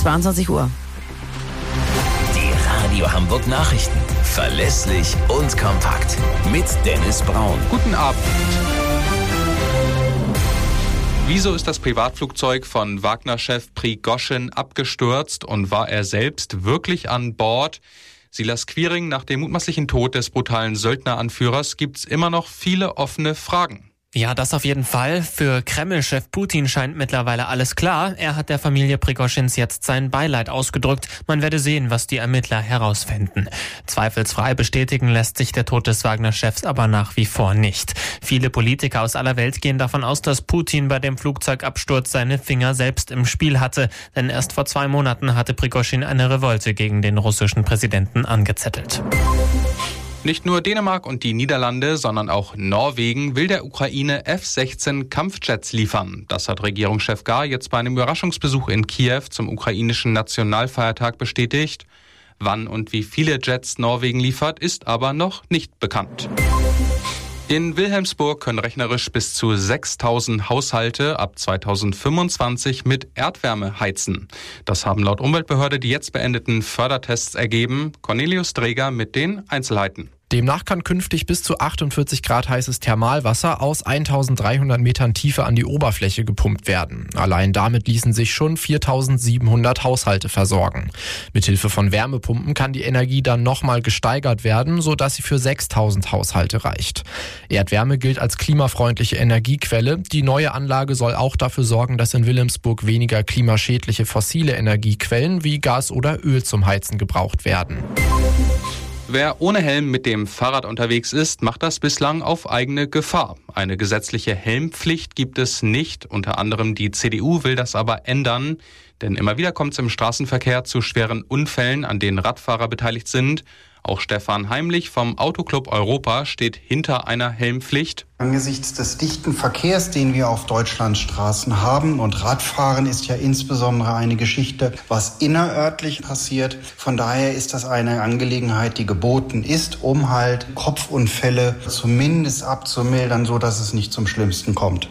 22 Uhr. Die Radio Hamburg Nachrichten. Verlässlich und kompakt. Mit Dennis Braun. Guten Abend. Wieso ist das Privatflugzeug von Wagner-Chef Prigoschin abgestürzt und war er selbst wirklich an Bord? Silas Quiring, nach dem mutmaßlichen Tod des brutalen Söldneranführers gibt's immer noch viele offene Fragen. Ja, das auf jeden Fall. Für Kreml-Chef Putin scheint mittlerweile alles klar. Er hat der Familie Prigoschins jetzt sein Beileid ausgedrückt. Man werde sehen, was die Ermittler herausfinden. Zweifelsfrei bestätigen lässt sich der Tod des Wagner-Chefs aber nach wie vor nicht. Viele Politiker aus aller Welt gehen davon aus, dass Putin bei dem Flugzeugabsturz seine Finger selbst im Spiel hatte. Denn erst vor 2 Monaten hatte Prigoschin eine Revolte gegen den russischen Präsidenten angezettelt. Nicht nur Dänemark und die Niederlande, sondern auch Norwegen will der Ukraine F-16 Kampfjets liefern. Das hat Regierungschef Gar jetzt bei einem Überraschungsbesuch in Kiew zum ukrainischen Nationalfeiertag bestätigt. Wann und wie viele Jets Norwegen liefert, ist aber noch nicht bekannt. In Wilhelmsburg können rechnerisch bis zu 6.000 Haushalte ab 2025 mit Erdwärme heizen. Das haben laut Umweltbehörde die jetzt beendeten Fördertests ergeben. Cornelius Dreger mit den Einzelheiten. Demnach kann künftig bis zu 48 Grad heißes Thermalwasser aus 1300 Metern Tiefe an die Oberfläche gepumpt werden. Allein damit ließen sich schon 4700 Haushalte versorgen. Mithilfe von Wärmepumpen kann die Energie dann nochmal gesteigert werden, sodass sie für 6000 Haushalte reicht. Erdwärme gilt als klimafreundliche Energiequelle. Die neue Anlage soll auch dafür sorgen, dass in Wilhelmsburg weniger klimaschädliche fossile Energiequellen wie Gas oder Öl zum Heizen gebraucht werden. Wer ohne Helm mit dem Fahrrad unterwegs ist, macht das bislang auf eigene Gefahr. Eine gesetzliche Helmpflicht gibt es nicht. Unter anderem die CDU will das aber ändern. Denn immer wieder kommt es im Straßenverkehr zu schweren Unfällen, an denen Radfahrer beteiligt sind. Auch Stefan Heimlich vom Autoclub Europa steht hinter einer Helmpflicht. Angesichts des dichten Verkehrs, den wir auf Deutschlands Straßen haben, und Radfahren ist ja insbesondere eine Geschichte, was innerörtlich passiert. Von daher ist das eine Angelegenheit, die geboten ist, um halt Kopfunfälle zumindest abzumildern, so dass es nicht zum Schlimmsten kommt.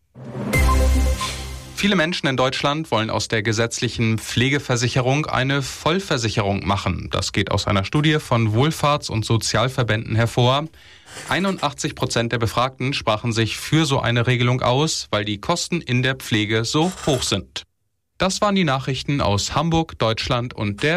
Viele Menschen in Deutschland wollen aus der gesetzlichen Pflegeversicherung eine Vollversicherung machen. Das geht aus einer Studie von Wohlfahrts- und Sozialverbänden hervor. 81% der Befragten sprachen sich für so eine Regelung aus, weil die Kosten in der Pflege so hoch sind. Das waren die Nachrichten aus Hamburg, Deutschland und der